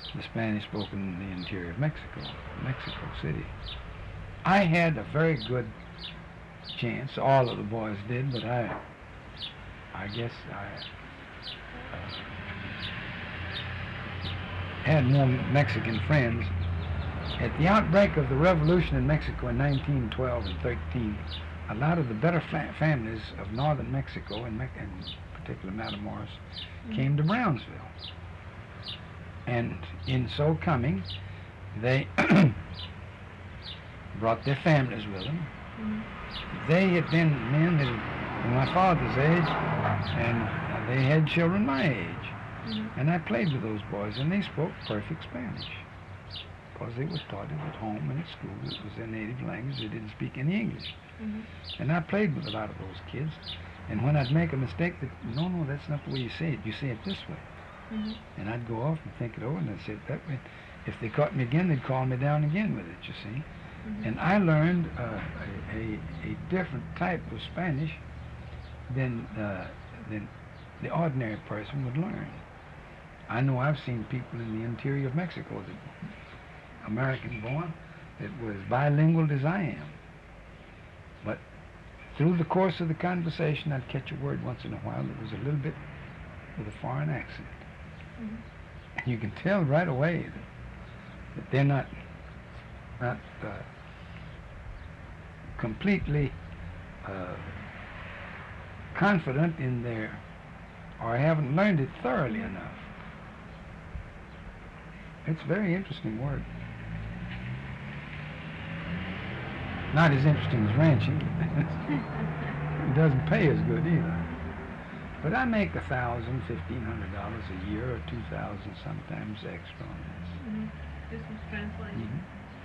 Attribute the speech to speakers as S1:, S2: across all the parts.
S1: the Spanish spoken in the interior of Mexico, Mexico City. I had a very good chance. All of the boys did, but I guess I had more Mexican friends. At the outbreak of the revolution in Mexico in 1912 and 13, a lot of the better families of northern Mexico, and in particular Matamoros, came to Brownsville. And in so coming, they brought their families with them. They had been men that were my father's age, and they had children my age. And I played with those boys, and they spoke perfect Spanish, because they were taught it at home and at school. It was their native language. They didn't speak any English. And I played with a lot of those kids. And when I'd make a mistake, no, that's not the way you say it. You say it this way. And I'd go off and think it over, and I'd say it that way. If they caught me again, they'd call me down again with it, you see. And I learned a different type of Spanish than the ordinary person would learn. I know I've seen people in the interior of Mexico, that American born, that was bilingual as I am. But through the course of the conversation, I'd catch a word once in a while that was a little bit with a foreign accent. And you can tell right away that they're not completely confident in their, or haven't learned it thoroughly enough. It's a very interesting word. Not as interesting as ranching. It doesn't pay as good either. But I make $1,000, $1,500 a year, or $2,000 sometimes extra on this.
S2: This is translation.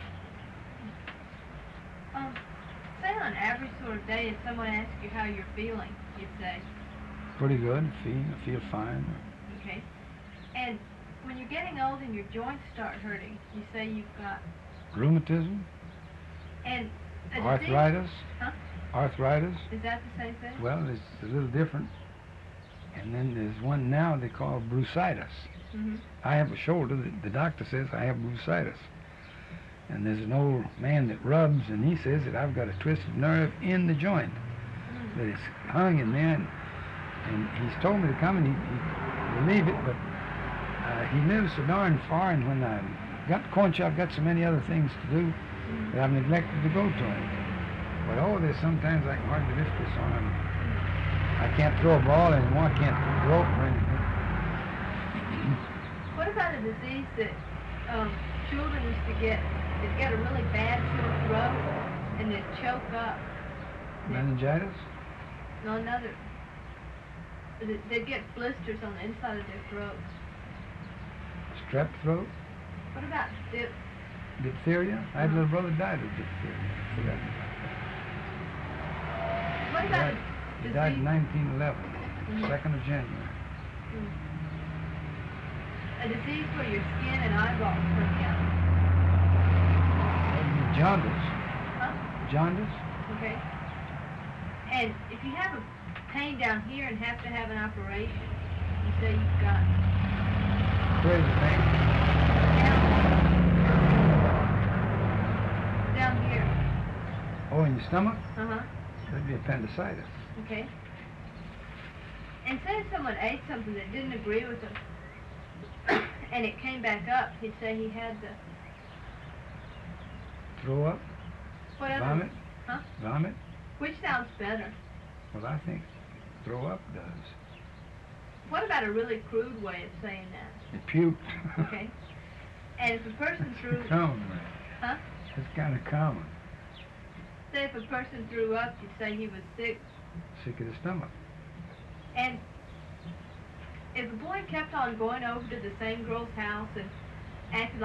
S2: Say on an average sort of day, if someone asks you how you're feeling, you'd say?
S1: Pretty good. I feel fine.
S2: Okay. And when you're getting old and your joints start hurting, you say you've got?
S1: Rheumatism.
S2: And
S1: arthritis.
S2: Huh?
S1: Arthritis.
S2: Is that the same thing?
S1: Well, it's a little different. And then there's one now they call brucitis. I have a shoulder that the doctor says I have brucitis. And there's an old man that rubs, and he says that I've got a twisted nerve in the joint, that it's hung in there. And he's told me to come, and he relieve it, but he lives so darn far, and when I got the corn shop, got so many other things to do that I've neglected to go to him. But there's sometimes I can hardly lift this arm. I can't throw a ball anymore. I can't rope or anything.
S2: What about a disease that children used to get? They'd get a really bad sore throat and they'd choke up.
S1: Meningitis?
S2: No, another. They'd get blisters on the inside of their throats.
S1: Strep throat?
S2: What about
S1: diphtheria? I had a little brother died of diphtheria. Forgot
S2: about What about
S1: he died in 1911, 2nd of January.
S2: A disease where your skin and eyeballs break out.
S1: Jaundice.
S2: Huh?
S1: Jaundice?
S2: Okay. And if you have a pain down here and have to have an operation, you say you've got...
S1: Where's the pain?
S2: Down here.
S1: Oh, in your stomach?
S2: Uh-huh.
S1: That'd be appendicitis.
S2: Okay. And say if someone ate something that didn't agree with them, and it came back up, he'd say he had to...
S1: Throw up?
S2: What other?
S1: Vomit?
S2: Huh?
S1: Vomit?
S2: Which sounds better?
S1: Well, I think throw up does.
S2: What about a really crude way of saying that?
S1: It puked.
S2: Okay. And if a person threw...
S1: Common.
S2: Huh?
S1: It's kind of common.
S2: Say if a person threw up, you'd say he was sick.
S1: Sick of the stomach.
S2: And if a boy kept on going over to the same girl's house and acted